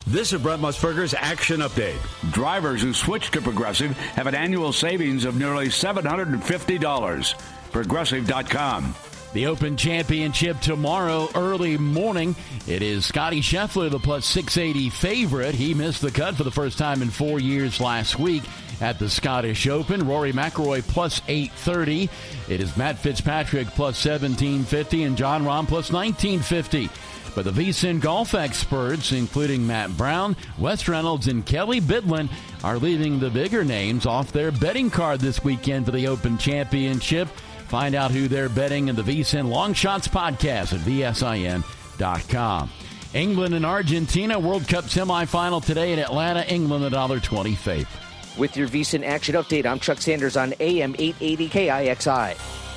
This is Brent Musburger's Action Update. Drivers who switch to Progressive have an annual savings of nearly $750. Progressive.com. The Open Championship tomorrow, early morning. It is Scotty Scheffler, the plus 680 favorite. He missed the cut for the first time in 4 years last week at the Scottish Open. Rory McIlroy plus 830. It is Matt Fitzpatrick plus 1750 and Jon Rahm plus 1950. But the VSiN golf experts, including Matt Brown, Wes Reynolds, and Kelly Bidlin, are leaving the bigger names off their betting card this weekend for the Open Championship. Find out who they're betting in the VSiN Long Shots podcast at VSIN.com. England and Argentina World Cup semifinal today in Atlanta. England $1.20 favorite. With your VSiN Action Update, I'm Chuck Sanders on AM 880 KIXI.